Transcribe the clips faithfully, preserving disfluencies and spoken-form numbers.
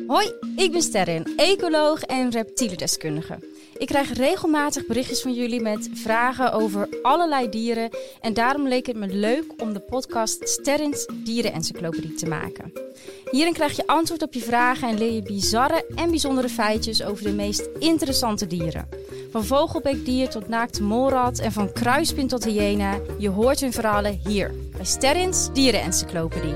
Hoi, ik ben Sterren, ecoloog en reptielendeskundige. Ik krijg regelmatig berichtjes van jullie met vragen over allerlei dieren. En daarom leek het me leuk om de podcast Sterrens Dierenencyclopedie te maken. Hierin krijg je antwoord op je vragen en leer je bizarre en bijzondere feitjes over de meest interessante dieren. Van vogelbeekdier tot naakte molrat en van kruispin tot hyena. Je hoort hun verhalen hier bij Sterrens Dierenencyclopedie.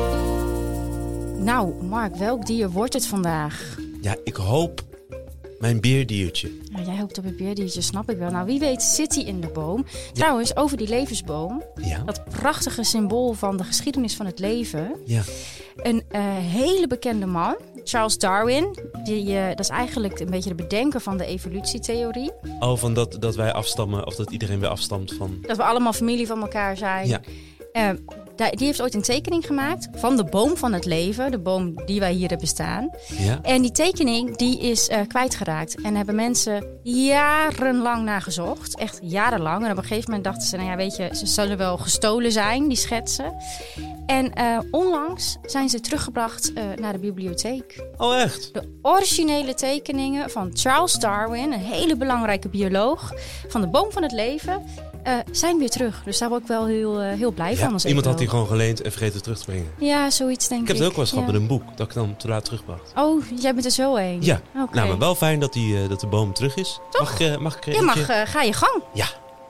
Nou, Mark, welk dier wordt het vandaag? Ja, ik hoop mijn beerdiertje. Nou, jij hoopt op een beerdiertje, snap ik wel. Nou, wie weet zit hij in de boom. Ja. Trouwens, over die levensboom. Ja. Dat prachtige symbool van de geschiedenis van het leven. Ja. Een uh, hele bekende man, Charles Darwin. Die, uh, dat is eigenlijk een beetje de bedenker van de evolutietheorie. Oh, van dat, dat wij afstammen, of dat iedereen weer afstamt van... Dat we allemaal familie van elkaar zijn. Ja. Uh, Die heeft ooit een tekening gemaakt van de boom van het leven. De boom die wij hier hebben staan. Ja. En die tekening die is uh, kwijtgeraakt. En hebben mensen jarenlang naar gezocht. Echt jarenlang. En op een gegeven moment dachten ze, nou ja, weet je, ze zullen wel gestolen zijn, die schetsen. En uh, onlangs zijn ze teruggebracht uh, naar de bibliotheek. Oh, echt? De originele tekeningen van Charles Darwin, een hele belangrijke bioloog, van de boom van het leven, uh, zijn weer terug. Dus daar word ik wel heel, uh, heel blij ja, van. Als iemand had die die gewoon geleend en vergeten terug te brengen. Ja, zoiets denk ik. Ik heb het ook wel eens gehad ja. met een boek, dat ik dan te laat terugbracht. Oh, jij bent er zo een? Ja, okay. Nou, maar wel fijn dat, die, uh, dat de boom terug is. Toch? Mag ik, uh, mag ik er Je mag, uh, ga je gang. Ja.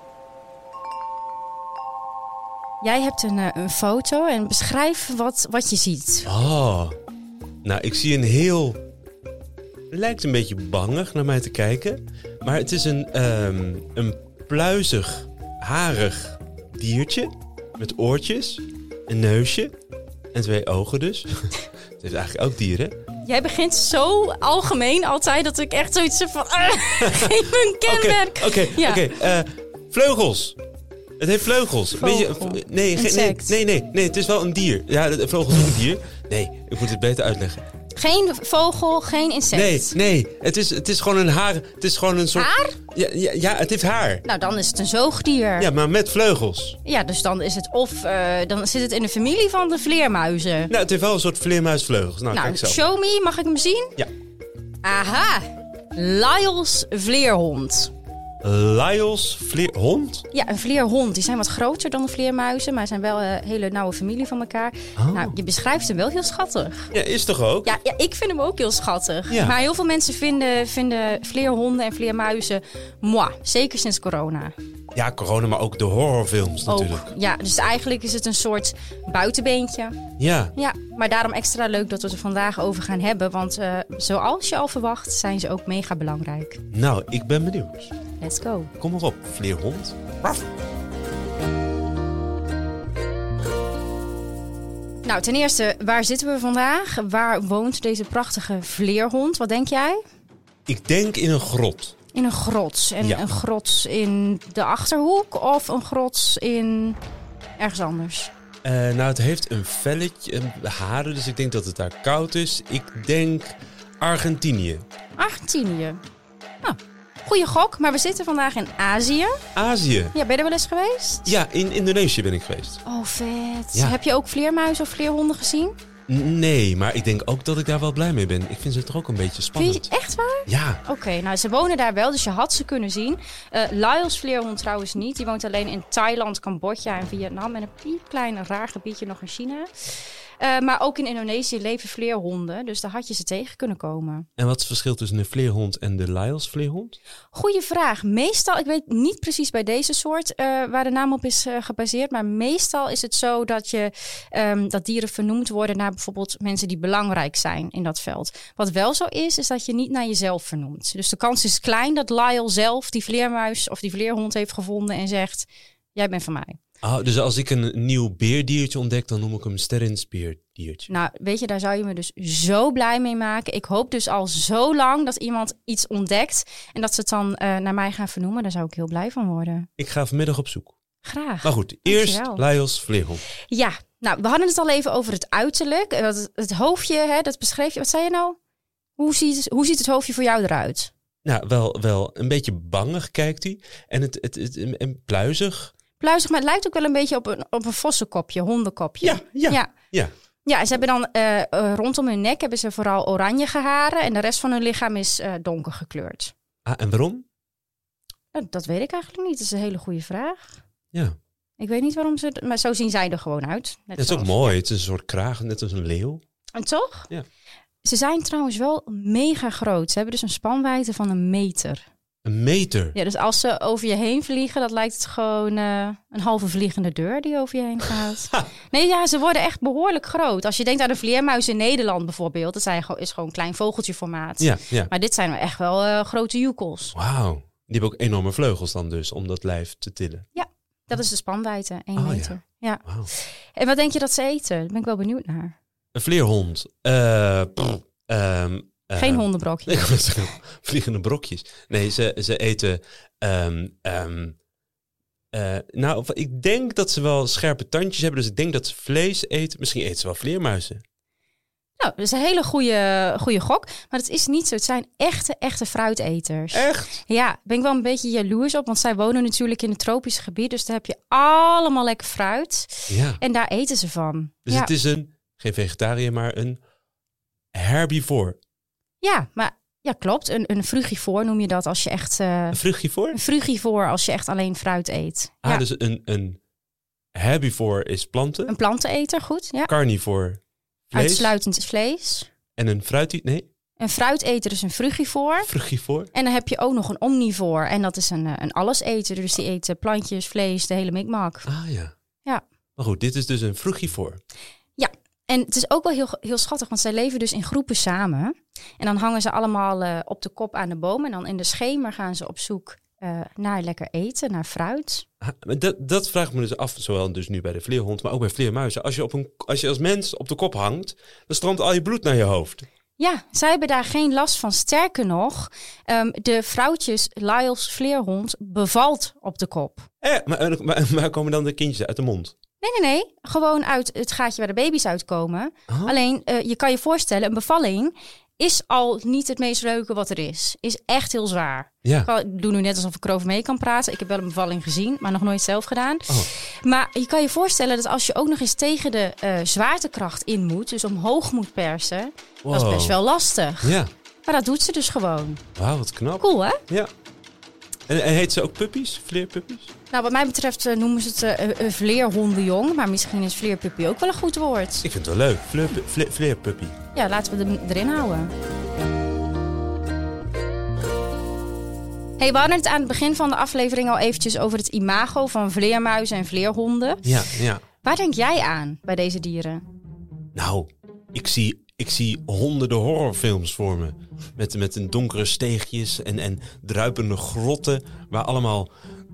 Jij hebt een, uh, een foto en beschrijf wat, wat je ziet. Oh, nou, ik zie een heel... Het lijkt een beetje bangig naar mij te kijken. Maar het is een, um, een pluizig, harig diertje. Met oortjes, een neusje en twee ogen dus. Het heeft eigenlijk ook dieren. Jij begint zo algemeen altijd dat ik echt zoiets heb van... Uh, geef me een kenmerk. Oké, okay, oké. Ja. Okay, uh, vleugels. Het heeft vleugels. Vogel. Beetje, nee, ge, nee, nee, nee, nee, het is wel een dier. Ja, de vogel is ook een dier. Nee, ik moet het beter uitleggen. Geen vogel, geen insect. Nee, nee. Het is, het is gewoon een haar. Het is gewoon een soort... Haar? Ja, ja, ja, het heeft haar. Nou, dan is het een zoogdier. Ja, maar met vleugels. Ja, dus dan is het of... Uh, dan zit het in de familie van de vleermuizen. Nou, het heeft wel een soort vleermuisvleugels. Nou, nou kijk zo. Show me. Mag ik hem zien? Ja. Aha. Lyell's vleerhond. Lyell's vleerhond? Ja, een vleerhond. Die zijn wat groter dan de vleermuizen, maar zijn wel een hele nauwe familie van elkaar. Oh. Nou, je beschrijft hem wel heel schattig. Ja, is toch ook? Ja, ja, ik vind hem ook heel schattig. Ja. Maar heel veel mensen vinden, vinden vleerhonden en vleermuizen moi. Zeker sinds corona. Ja, corona, maar ook de horrorfilms natuurlijk. Ook, ja, dus eigenlijk is het een soort buitenbeentje. Ja. Ja, maar daarom extra leuk dat we het er vandaag over gaan hebben. Want uh, zoals je al verwacht, zijn ze ook mega belangrijk. Nou, ik ben benieuwd. Let's go. Kom maar op, vleerhond. Ruff. Nou, ten eerste, waar zitten we vandaag? Waar woont deze prachtige vleerhond? Wat denk jij? Ik denk in een grot. In een grot. En ja. een grot in de Achterhoek of een grot in ergens anders? Uh, nou, het heeft een velletje, een haren, dus ik denk dat het daar koud is. Ik denk Argentinië. Argentinië. Nou, goeie gok, maar we zitten vandaag in Azië. Azië? Ja, ben je er wel eens geweest? Ja, in Indonesië ben ik geweest. Oh, vet. Ja. Heb je ook vleermuizen of vleerhonden gezien? Nee, maar ik denk ook dat ik daar wel blij mee ben. Ik vind ze toch ook een beetje spannend. Vind je echt waar? Ja. Oké, okay, nou ze wonen daar wel, dus je had ze kunnen zien. Uh, Lyell's vleerhond trouwens niet. Die woont alleen in Thailand, Cambodja en Vietnam. En een piepklein raar gebiedje nog in China. Uh, maar ook in Indonesië leven vleerhonden. Dus daar had je ze tegen kunnen komen. En wat is het verschil tussen een vleerhond en de Lyell's vleerhond? Goeie vraag. Meestal, ik weet niet precies bij deze soort uh, waar de naam op is uh, gebaseerd. Maar meestal is het zo dat, je, um, dat dieren vernoemd worden naar bijvoorbeeld mensen die belangrijk zijn in dat veld. Wat wel zo is, is dat je niet naar jezelf vernoemt. Dus de kans is klein dat Lyell zelf die vleermuis of die vleerhond heeft gevonden en zegt, jij bent van mij. Oh, dus als ik een nieuw beerdiertje ontdek, dan noem ik hem Sterrens beerdiertje. Nou, weet je, daar zou je me dus zo blij mee maken. Ik hoop dus al zo lang dat iemand iets ontdekt en dat ze het dan uh, naar mij gaan vernoemen. Daar zou ik heel blij van worden. Ik ga vanmiddag op zoek. Graag. Maar goed, eerst Lyell's vleerhond. Ja, nou, we hadden het al even over het uiterlijk. Het, het hoofdje, hè, dat beschreef je. Wat zei je nou? Hoe ziet, hoe ziet het hoofdje voor jou eruit? Nou, wel, wel een beetje bangig kijkt hij. En het, het, het, het en pluizig. Pluizig, maar het lijkt ook wel een beetje op een, op een vossenkopje, hondenkopje. Ja, ja, ja. ja. Ja, ze hebben dan uh, uh, rondom hun nek hebben ze vooral oranje haren en de rest van hun lichaam is uh, donker gekleurd. Ah, en waarom? Uh, dat weet ik eigenlijk niet. Dat is een hele goede vraag. Ja. Ik weet niet waarom ze... Maar zo zien zij er gewoon uit. Net dat is ook mooi. Het is een soort kraag, net als een leeuw. En toch? Ja. Ze zijn trouwens wel mega groot. Ze hebben dus een spanwijdte van een meter. Een meter? Ja, dus als ze over je heen vliegen, dat lijkt het gewoon uh, een halve vliegende deur die over je heen gaat. Nee, ja, ze worden echt behoorlijk groot. Als je denkt aan de vleermuis in Nederland bijvoorbeeld, dat zijn, is gewoon een klein vogeltjeformaat. Ja, ja. Maar dit zijn echt wel uh, grote joekels. Wauw. Die hebben ook enorme vleugels dan dus, om dat lijf te tillen. Ja, dat is de spanwijdte, één oh, meter. Ja. Ja. Wow. En wat denk je dat ze eten? Daar ben ik wel benieuwd naar. Een vleerhond. Uh, pff, um, Geen uh, hondenbrokjes. Ik wil zeggen, vliegende brokjes. Nee, ze, ze eten... Um, um, uh, nou, ik denk dat ze wel scherpe tandjes hebben. Dus ik denk dat ze vlees eten. Misschien eten ze wel vleermuizen. Nou, dat is een hele goede, goede gok. Maar het is niet zo. Het zijn echte, echte fruiteters. Echt? Ja, ben ik wel een beetje jaloers op. Want zij wonen natuurlijk in het tropische gebied. Dus daar heb je allemaal lekker fruit. Ja. En daar eten ze van. Dus ja. het is een, geen vegetariër, maar een herbivoor. Ja, maar ja, klopt. Een, een frugivoor noem je dat als je echt... Uh, een frugivoor? Een frugivoor als je echt alleen fruit eet. Ah, ja. dus een, een herbivoor is planten? Een planteneter, goed. Ja. Carnivoor, vlees? Uitsluitend is vlees. En een fruiteter, nee? Een fruiteter is een frugivoor. Frugivoor. En dan heb je ook nog een omnivoor. En dat is een, een alleseter. Dus die eten plantjes, vlees, de hele mikmak. Ah ja. Ja. Maar goed, dit is dus een frugivoor. Ja. En het is ook wel heel, heel schattig, want zij leven dus in groepen samen. En dan hangen ze allemaal uh, op de kop aan de boom. En dan in de schemer gaan ze op zoek uh, naar lekker eten, naar fruit. Ah, dat, dat vraag ik me dus af, zowel dus nu bij de vleerhond, maar ook bij vleermuizen. Als je, op een, als je als mens op de kop hangt, dan stroomt al je bloed naar je hoofd. Ja, zij hebben daar geen last van. Sterker nog, um, de vrouwtjes Lyle's vleerhond bevalt op de kop. Eh, maar, maar, maar komen dan de kindjes uit de mond? Nee, nee, nee. Gewoon uit het gaatje waar de baby's uitkomen. Oh. Alleen, uh, je kan je voorstellen, een bevalling is al niet het meest leuke wat er is. Is echt heel zwaar. Ja. Ik doe nu net alsof ik erover mee kan praten. Ik heb wel een bevalling gezien, maar nog nooit zelf gedaan. Oh. Maar je kan je voorstellen dat als je ook nog eens tegen de uh, zwaartekracht in moet, dus omhoog moet persen, wow. Dat is best wel lastig. Ja. Maar dat doet ze dus gewoon. Wauw, wat knap. Cool, hè? Ja. En, en heet ze ook puppies? Vleerpuppies? Nou, wat mij betreft uh, noemen ze het uh, uh, vleerhondenjong. Maar misschien is vleerpuppy ook wel een goed woord. Ik vind het wel leuk. Vleer, vleer, vleerpuppy. Ja, laten we hem erin houden. Hey, we hadden het aan het begin van de aflevering al eventjes over het imago van vleermuizen en vleerhonden. Ja, ja. Waar denk jij aan bij deze dieren? Nou, ik zie, ik zie honderden horrorfilms voor me. Met, met een donkere steegjes en, en druipende grotten waar allemaal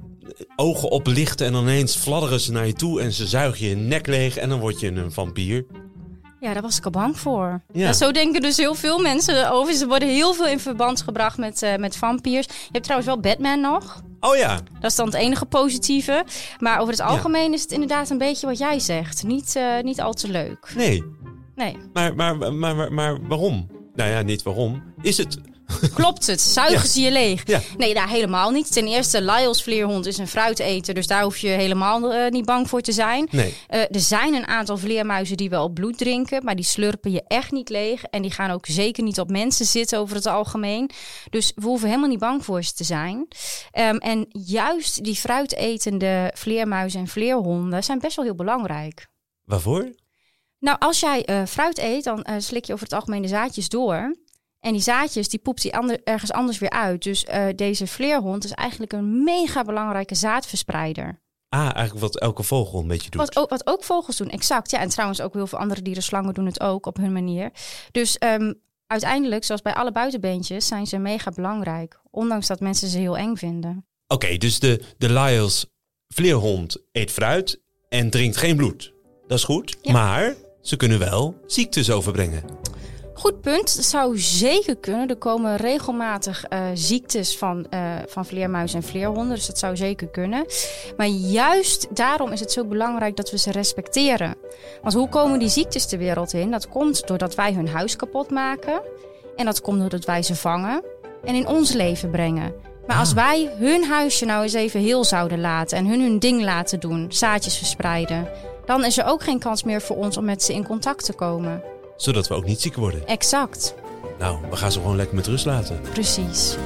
ogen op lichten en dan ineens fladderen ze naar je toe en ze zuigen je nek leeg en dan word je een vampier. Ja, daar was ik al bang voor. Ja. Ja, zo denken dus heel veel mensen over. Ze worden heel veel in verband gebracht met, uh, met vampiers. Je hebt trouwens wel Batman nog. Oh ja. Dat is dan het enige positieve. Maar over het algemeen ja. is het inderdaad een beetje wat jij zegt. Niet, uh, niet al te leuk. Nee. Nee. Maar, maar, maar, maar, maar waarom? Nou ja, niet waarom. Is het... Klopt het? Zuigen ja. ze je leeg? Ja. Nee, daar helemaal niet. Ten eerste, Lyle's vleerhond is een fruiteter. Dus daar hoef je helemaal uh, niet bang voor te zijn. Nee. Uh, er zijn een aantal vleermuizen die wel bloed drinken. Maar die slurpen je echt niet leeg. En die gaan ook zeker niet op mensen zitten over het algemeen. Dus we hoeven helemaal niet bang voor ze te zijn. Um, en juist die fruitetende vleermuizen en vleerhonden zijn best wel heel belangrijk. Waarvoor? Nou, als jij uh, fruit eet, dan uh, slik je over het algemeen de zaadjes door. En die zaadjes, die poept hij ander, ergens anders weer uit. Dus uh, deze vleerhond is eigenlijk een mega belangrijke zaadverspreider. Ah, eigenlijk wat elke vogel een beetje doet. Wat ook, wat ook vogels doen, exact. Ja, en trouwens ook heel veel andere dieren, slangen doen het ook op hun manier. Dus um, uiteindelijk, zoals bij alle buitenbeentjes, zijn ze mega belangrijk. Ondanks dat mensen ze heel eng vinden. Oké, okay, dus de, de Lyle's vleerhond eet fruit en drinkt geen bloed. Dat is goed, ja. Maar ze kunnen wel ziektes overbrengen. Goed punt. Dat zou zeker kunnen. Er komen regelmatig uh, ziektes van, uh, van vleermuizen en vleerhonden. Dus dat zou zeker kunnen. Maar juist daarom is het zo belangrijk dat we ze respecteren. Want hoe komen die ziektes de wereld in? Dat komt doordat wij hun huis kapot maken. En dat komt doordat wij ze vangen en in ons leven brengen. Maar als wij hun huisje nou eens even heel zouden laten en hun hun ding laten doen, zaadjes verspreiden, Dan is er ook geen kans meer voor ons om met ze in contact te komen. Zodat we ook niet ziek worden. Exact. Nou, we gaan ze gewoon lekker met rust laten. Precies.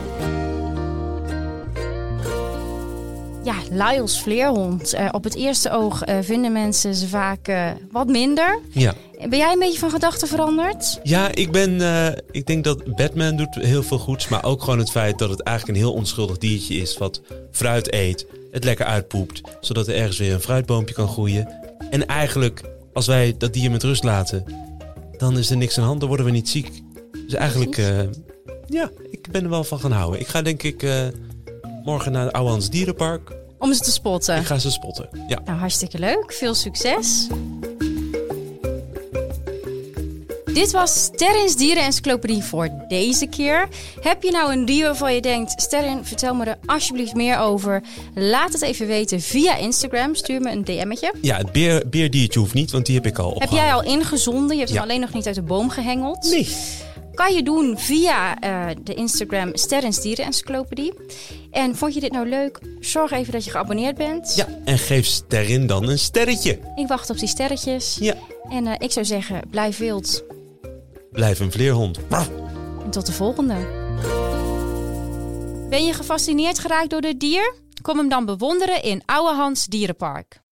Ja, Lyle's vleerhond. Uh, op het eerste oog uh, vinden mensen ze vaak uh, wat minder. Ja. Ben jij een beetje van gedachten veranderd? Ja, ik ben. Uh, ik denk dat Batman doet heel veel goeds. Maar ook gewoon het feit dat het eigenlijk een heel onschuldig diertje is. Wat fruit eet, het lekker uitpoept. Zodat er ergens weer een fruitboompje kan groeien. En eigenlijk, als wij dat dier met rust laten, dan is er niks aan de hand. Dan worden we niet ziek. Dus eigenlijk, uh, ja, ik ben er wel van gaan houden. Ik ga denk ik uh, morgen naar het Ouwehands Dierenpark. Om ze te spotten? Ik ga ze spotten, ja. Nou, hartstikke leuk. Veel succes. Dit was Sterrin's Dierenencyclopedie voor deze keer. Heb je nou een dier waarvan je denkt, Sterrin, vertel me er alsjeblieft meer over. Laat het even weten via Instagram. Stuur me een D M'tje. Ja, het beer, beerdiertje hoeft niet, want die heb ik al opgehaald. Heb jij al ingezonden? Je hebt ja. hem alleen nog niet uit de boom gehengeld. Nee. Kan je doen via uh, de Instagram Sterrin's Dierenencyclopedie. En vond je dit nou leuk? Zorg even dat je geabonneerd bent. Ja, en geef Sterrin dan een sterretje. Ik wacht op die sterretjes. Ja. En uh, ik zou zeggen, blijf wild. Blijf een vleerhond. En tot de volgende. Ben je gefascineerd geraakt door dit dier? Kom hem dan bewonderen in Ouwehands Dierenpark.